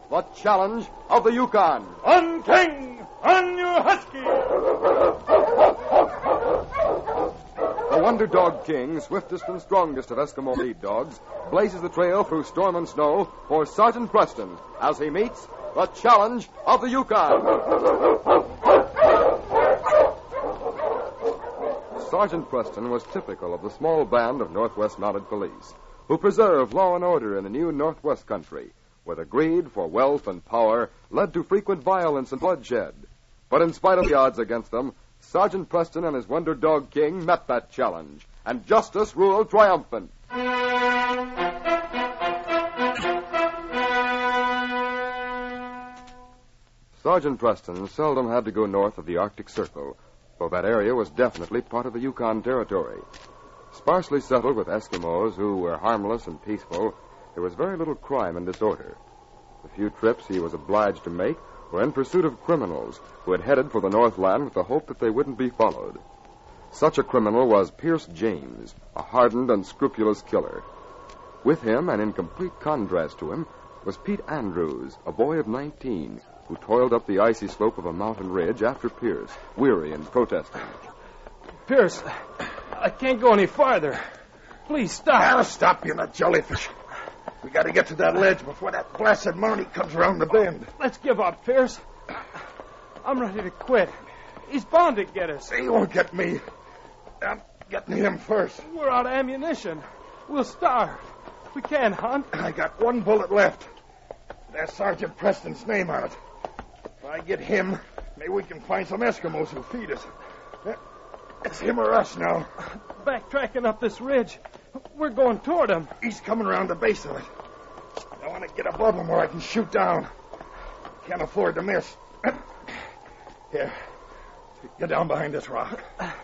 the challenge of the Yukon. On, King! On, you husky! The Wonder Dog King, swiftest and strongest of Eskimo lead dogs, blazes the trail through storm and snow for Sergeant Preston as he meets the challenge of the Yukon. Sergeant Preston was typical of the small band of Northwest Mounted Police who preserve law and order in the new Northwest country, where the greed for wealth and power led to frequent violence and bloodshed. But in spite of the odds against them, Sergeant Preston and his Wonder Dog King met that challenge, and justice ruled triumphant. Sergeant Preston seldom had to go north of the Arctic Circle, though that area was definitely part of the Yukon Territory. Sparsely settled with Eskimos who were harmless and peaceful, there was very little crime and disorder. The few trips he was obliged to make were in pursuit of criminals who had headed for the Northland with the hope that they wouldn't be followed. Such a criminal was Pierce James, a hardened and scrupulous killer. With him, and in complete contrast to him, was Pete Andrews, a boy of 19, who toiled up the icy slope of a mountain ridge after Pierce, weary and protesting. Pierce, I can't go any farther. Please stop. I'll stop you, that jellyfish. We got to get to that ledge before that blasted Mountie comes around the bend. Let's give up, Pierce. I'm ready to quit. He's bound to get us. He won't get me. I'm getting him first. We're out of ammunition. We'll starve. We can't hunt. I got one bullet left. There's Sergeant Preston's name on it. If I get him, maybe we can find some Eskimos who feed us. It's him or us now. Backtracking up this ridge. We're going toward him. He's coming around the base of it. I want to get above him where I can shoot down. Can't afford to miss. Here. Get down behind this rock.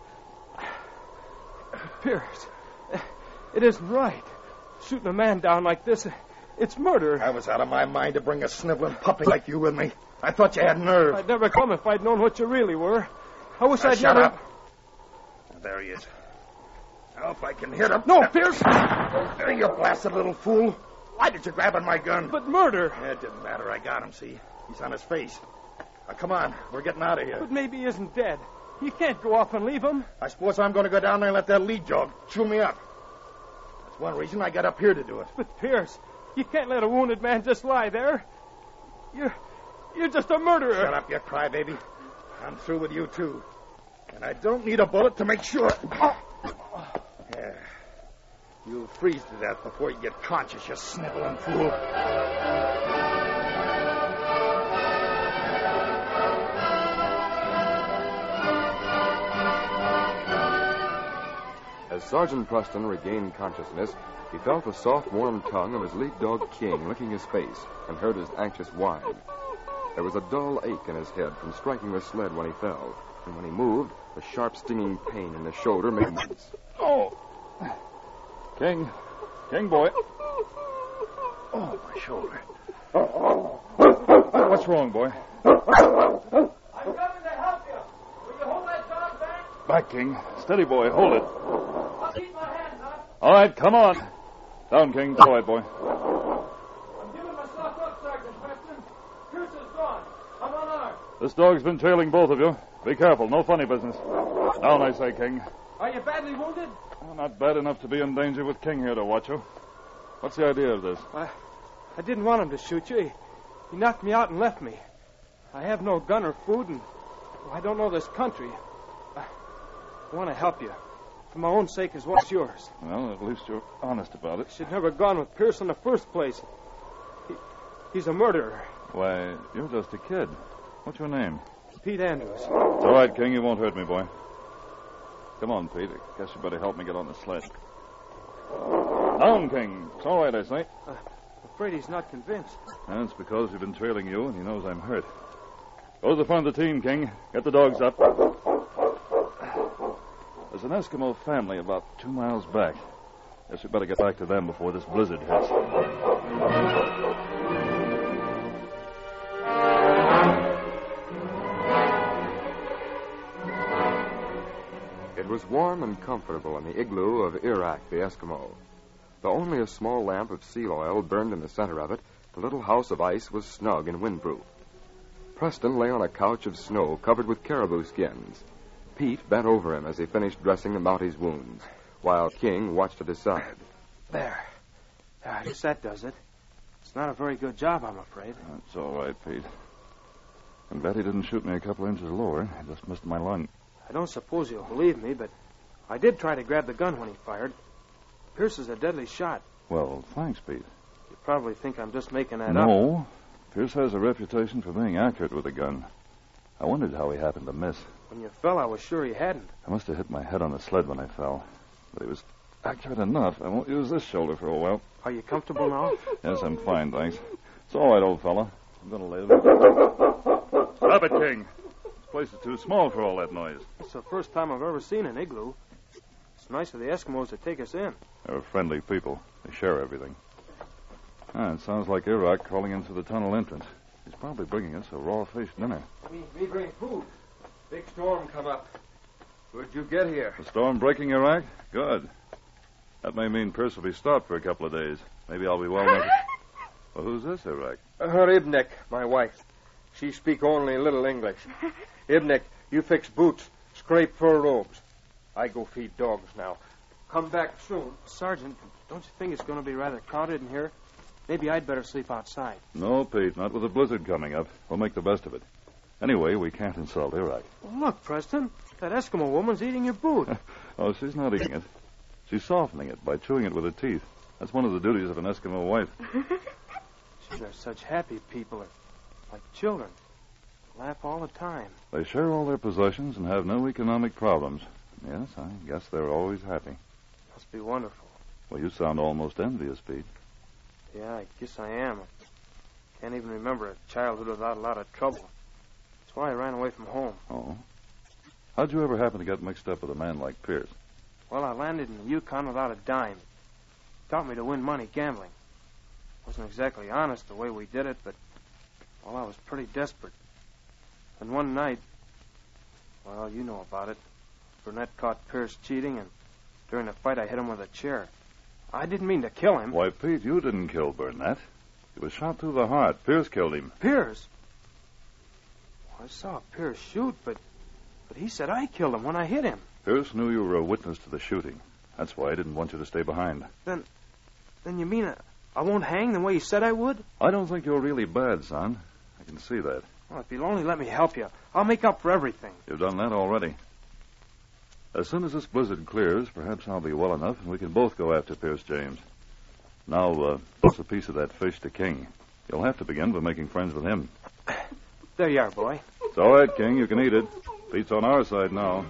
Pierce, it isn't right. Shooting a man down like this, it's murder. I was out of my mind to bring a sniveling puppy like you with me. I thought you had nerve. I'd never come if I'd known what you really were. I wish I'd shut never... up. There he is. Now, if I can hit him... No, Pierce! There, you blasted little fool. Why did you grab on my gun? But murder... It didn't matter. I got him, see? He's on his face. Now, come on. We're getting out of here. But maybe he isn't dead. You can't go off and leave him. I suppose I'm going to go down there and let that lead dog chew me up. That's one reason I got up here to do it. But, Pierce, you can't let a wounded man just lie there. You're just a murderer. Shut up, you crybaby. I'm through with you, too. And I don't need a bullet to make sure. Yeah. You'll freeze to death before you get conscious, you sniveling fool. As Sergeant Preston regained consciousness, he felt the soft, warm tongue of his lead dog King licking his face and heard his anxious whine. There was a dull ache in his head from striking the sled when he fell, and when he moved, a sharp, stinging pain in the shoulder made him... Oh! King, boy. Oh, my shoulder. What's wrong, boy? I'm coming to help you. Will you hold that dog back? Back, King. Steady, boy. Hold it. I'll keep my hands up. All right, come on. Down, King. All right, boy. I'm giving myself up, Sergeant Preston. Pierce is gone. I'm unarmed. This dog's been trailing both of you. Be careful. No funny business. Down, I say, King. Are you badly wounded? Well, not bad enough to be in danger with King here to watch you. What's the idea of this? I didn't want him to shoot you. He knocked me out and left me. I have no gun or food, and I don't know this country. I want to help you. For my own sake as well as yours. Well, at least you're honest about it. Should never have gone with Pierce in the first place. He's a murderer. Why, you're just a kid. What's your name? Pete Andrews. It's all right, King. You won't hurt me, boy. Come on, Pete. I guess you better help me get on the sled. Down, King. It's all right, I say. Afraid he's not convinced. That's because we've been trailing you, and he knows I'm hurt. Go to the front of the team, King. Get the dogs up. There's an Eskimo family about 2 miles back. Guess we better get back to them before this blizzard hits. It was warm and comfortable in the igloo of Iraq, the Eskimo. Though only a small lamp of seal oil burned in the center of it The little house of ice was snug and windproof. Preston lay on a couch of snow covered with caribou skins. Pete bent over him as he finished dressing the Mountie's wounds, while King watched at his side. There. I guess that does it. It's not a very good job, I'm afraid. That's all right, Pete. And Betty didn't shoot me a couple inches lower. I just missed my lung. I don't suppose you'll believe me, but I did try to grab the gun when he fired. Pierce is a deadly shot. Well, thanks, Pete. You probably think I'm just making that up. No. Pierce has a reputation for being accurate with a gun. I wondered how he happened to miss. When you fell, I was sure he hadn't. I must have hit my head on the sled when I fell. But he was accurate enough. I won't use this shoulder for a while. Are you comfortable now? Yes, I'm fine, thanks. It's all right, old fella. I'm going to lay them. Stop it, King. This place is too small for all that noise. It's the first time I've ever seen an igloo. It's nice of the Eskimos to take us in. They're friendly people. They share everything. It sounds like Iraq crawling in through the tunnel entrance. He's probably bringing us a raw fish dinner. We bring food. Big storm come up. Where'd you get here? The storm breaking Iraq? Good. That may mean Pierce will be stopped for a couple of days. Maybe I'll be well enough. Well, who's this, Iraq? Her Ibnek, my wife. She speak only a little English. Ibnek, you fix boots, scrape fur robes. I go feed dogs now. Come back soon. Sergeant, don't you think it's going to be rather crowded in here? Maybe I'd better sleep outside. No, Pete, not with the blizzard coming up. We'll make the best of it. Anyway, we can't insult Iraq. Well, look, Preston, that Eskimo woman's eating your boot. Oh, she's not eating it. She's softening it by chewing it with her teeth. That's one of the duties of an Eskimo wife. They're such happy people, like children. Laugh all the time. They share all their possessions and have no economic problems. Yes, I guess they're always happy. Must be wonderful. Well, you sound almost envious, Pete. Yeah, I guess I am. I can't even remember a childhood without a lot of trouble. That's why I ran away from home. Oh? How'd you ever happen to get mixed up with a man like Pierce? Well, I landed in the Yukon without a dime. Taught me to win money gambling. Wasn't exactly honest the way we did it, but, well, I was pretty desperate. And one night, well, you know about it. Burnett caught Pierce cheating, and during the fight I hit him with a chair. I didn't mean to kill him. Why, Pete, you didn't kill Burnett. He was shot through the heart. Pierce killed him. Pierce? Well, I saw Pierce shoot, but he said I killed him when I hit him. Pierce knew you were a witness to the shooting. That's why he didn't want you to stay behind. Then you mean I won't hang the way he said I would? I don't think you're really bad, son. I can see that. Well, if you'll only let me help you, I'll make up for everything. You've done that already. As soon as this blizzard clears, perhaps I'll be well enough and we can both go after Pierce James. Now, toss a piece of that fish to King. You'll have to begin by making friends with him. There you are, boy. It's all right, King. You can eat it. Pete's on our side now.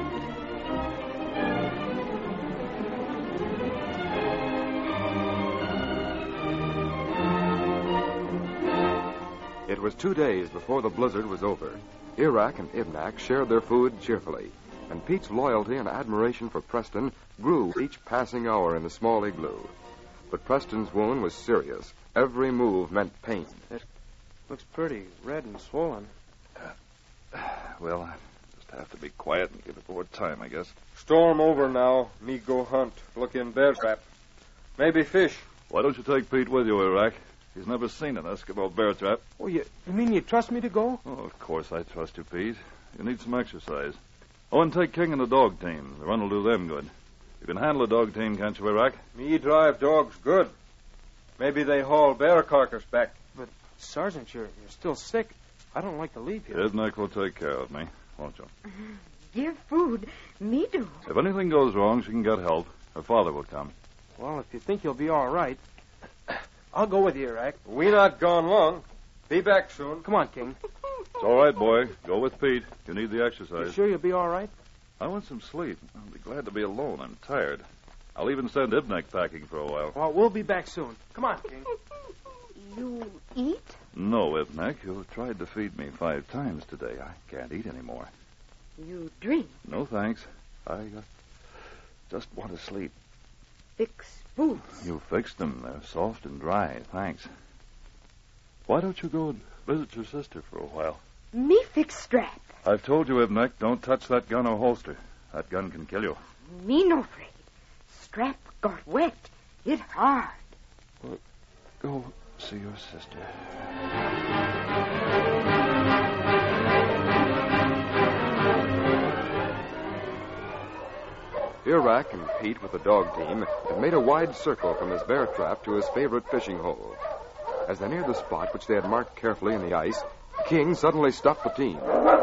It was 2 days before the blizzard was over. Iraq and Ibnak shared their food cheerfully, and Pete's loyalty and admiration for Preston grew each passing hour in the small igloo. But Preston's wound was serious. Every move meant pain. It looks pretty red and swollen. Well, I just have to be quiet and give it more time, I guess. Storm over now. Me go hunt. Look in bear trap. Maybe fish. Why don't you take Pete with you, Iraq? He's never seen an Eskimo bear trap. Oh, you mean you trust me to go? Oh, of course I trust you, Pete. You need some exercise. Oh, and take King and the dog team. The run will do them good. You can handle a dog team, can't you, Iraq? Me drive dogs good. Maybe they haul bear carcass back. But, Sergeant, you're still sick. I don't like to leave here. Ibnek will take care of me, won't you? Dear food, me do. If anything goes wrong, she can get help. Her father will come. Well, if you think you'll be all right, I'll go with you, Iraq. We not gone long. Be back soon. Come on, King. It's all right, boy. Go with Pete. You need the exercise. You sure you'll be all right? I want some sleep. I'll be glad to be alone. I'm tired. I'll even send Ibnek packing for a while. Well, we'll be back soon. Come on, King. You eat? No, Ibnek. You tried to feed me 5 times today. I can't eat anymore. You drink? No, thanks. I just want to sleep. Fix boots? You fixed them. They're soft and dry. Thanks. Why don't you go and visit your sister for a while? Me fix strap. I've told you, Ibnek, don't touch that gun or holster. That gun can kill you. Me no afraid. Strap got wet. It hard. Go See your sister. Iraq and Pete, with the dog team, had made a wide circle from his bear trap to his favorite fishing hole. As they neared the spot which they had marked carefully in the ice, King suddenly stopped the team.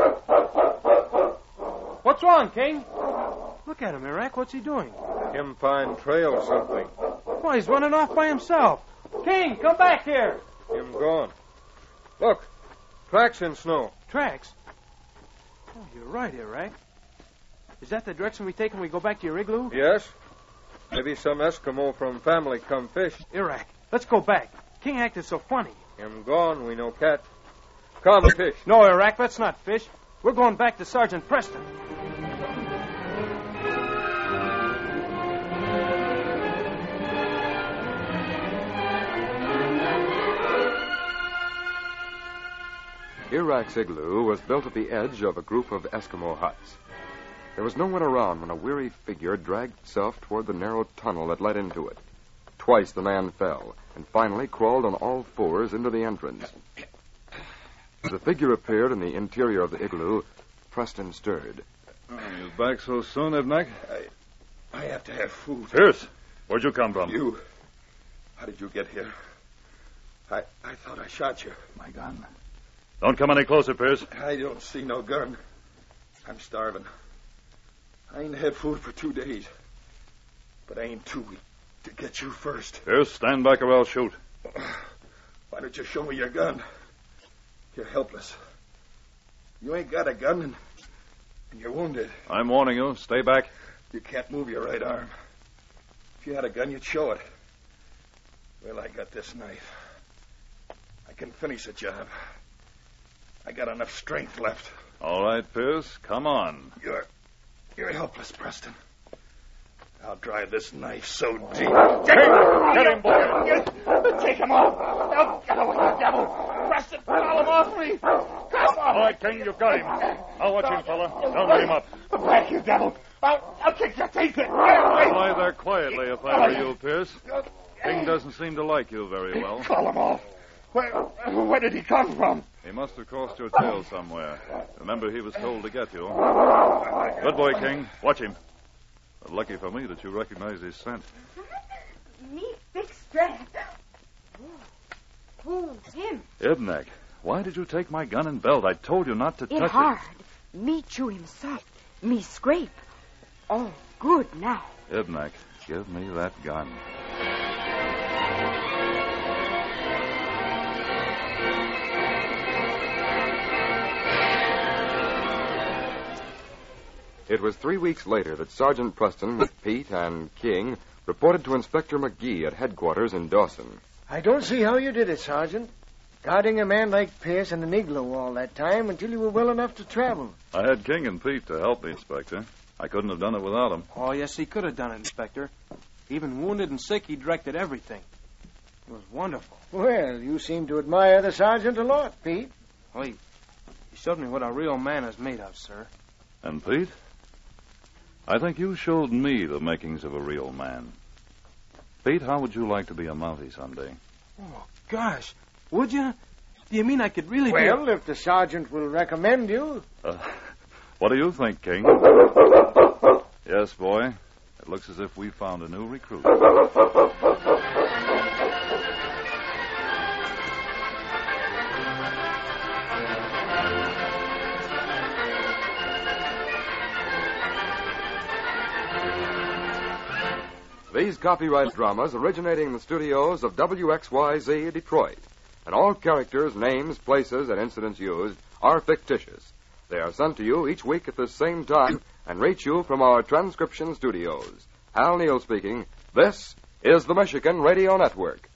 What's wrong, King? Look at him, Iraq. What's he doing? Him find trail something. Why, he's running off by himself. King, come back here. Him gone. Look, tracks in snow. Tracks? Oh, you're right, Iraq. Is that the direction we take when we go back to your igloo? Yes. Maybe some Eskimo from family come fish. Iraq, let's go back. King acted so funny. Him gone, we no catch. Come, fish. No, Iraq, let's not fish. We're going back to Sergeant Preston. Iraq's igloo was built at the edge of a group of Eskimo huts. There was no one around when a weary figure dragged itself toward the narrow tunnel that led into it. Twice the man fell, and finally crawled on all fours into the entrance. As the figure appeared in the interior of the igloo, Preston stirred. Oh, you back so soon, Ibnak? I have to have food. Pierce, where'd you come from? You. How did you get here? I thought I shot you. My gun. Don't come any closer, Pierce. I don't see no gun. I'm starving. I ain't had food for 2 days. But I ain't too weak to get you first. Pierce, stand back or I'll shoot. Why don't you show me your gun? You're helpless. You ain't got a gun and you're wounded. I'm warning you. Stay back. You can't move your right arm. If you had a gun, you'd show it. Well, I got this knife. I can finish the job. I got enough strength left. All right, Pierce, come on. You're helpless, Preston. I'll drive this knife so deep. Get him, boy. Take him off. Now get away, you devil. Preston, call him off me. Come on. All right, King, you've got him. Now watch him, fella. Don't let him up. Back, you devil. I'll kick your teeth in. Lie there quietly if I were you, Pierce. King doesn't seem to like you very well. Call him off. Where did he come from? He must have crossed your trail somewhere. Remember, he was told to get you. Good boy, King. Watch him. But lucky for me that you recognize his scent. Me big strap. Who's him? Ibnak, why did you take my gun and belt? I told you not to touch hard. Me chew him soft. Me scrape. Oh, good now. it. Ibnak, give me that gun. It was 3 weeks later that Sergeant Preston, with Pete and King, reported to Inspector McGee at headquarters in Dawson. I don't see how you did it, Sergeant. Guarding a man like Pierce in an igloo all that time until you were well enough to travel. I had King and Pete to help me, Inspector. I couldn't have done it without them. Oh, yes, he could have done it, Inspector. Even wounded and sick, he directed everything. It was wonderful. Well, you seem to admire the sergeant a lot, Pete. Well, he showed me what a real man is made of, sir. And Pete? I think you showed me the makings of a real man. Pete, how would you like to be a Mountie someday? Oh, gosh. Would you? Do you mean I could really Well, if the sergeant will recommend you. What do you think, King? Yes, boy. It looks as if we found a new recruit. These copyright dramas originating in the studios of WXYZ Detroit. And all characters, names, places, and incidents used are fictitious. They are sent to you each week at the same time and reach you from our transcription studios. Hal Neal speaking. This is the Michigan Radio Network.